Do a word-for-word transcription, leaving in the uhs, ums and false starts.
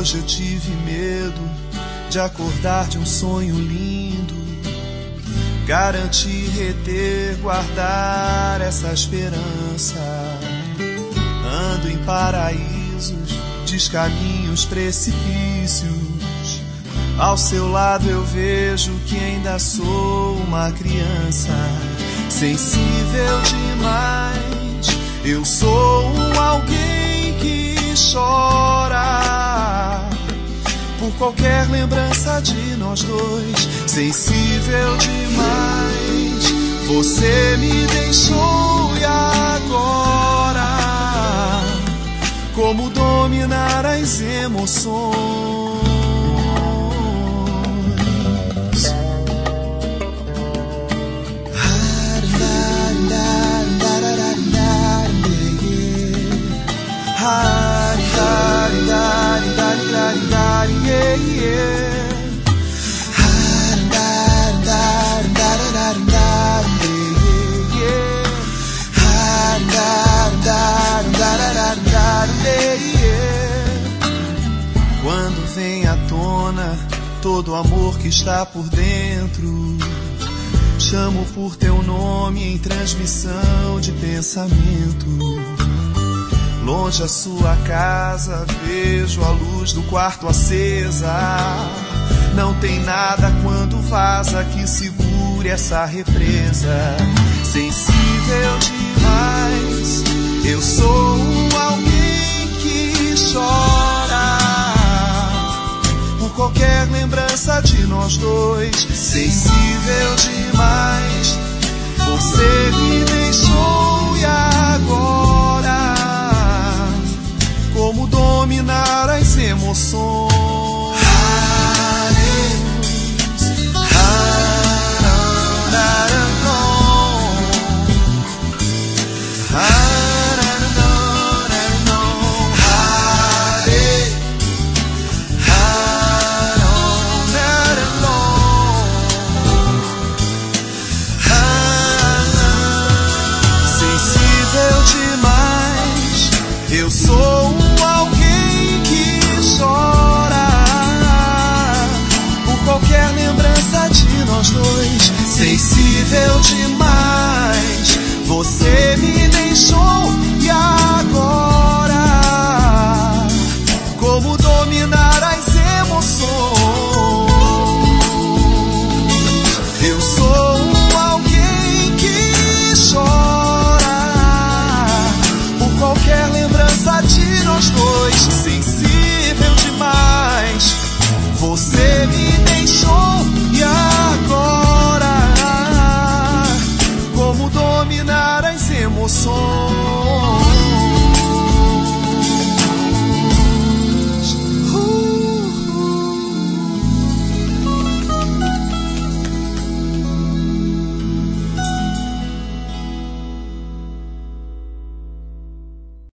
Hoje eu tive medo de acordar de um sonho lindo, garantir, reter, guardar essa esperança. Ando em paraísos, descaminhos, precipícios. Ao seu lado eu vejo que ainda sou uma criança, sensível demais. Eu sou um alguém que chora por qualquer lembrança de nós dois. Sensível demais, você me deixou e agora como dominar as emoções? Quando vem à tona todo o amor que está por dentro, chamo por teu nome em transmissão de pensamento. Longe a sua casa, vejo a luz do quarto acesa. Não tem nada quando vaza que segure essa represa. Sensível demais, eu sou um alguém que chora por qualquer lembrança de nós dois. Sensível demais, você me deixou e agora como dominar as emoções? Sensível demais, eu sou um alguém que chora por qualquer lembrança de nós dois. Sensível demais,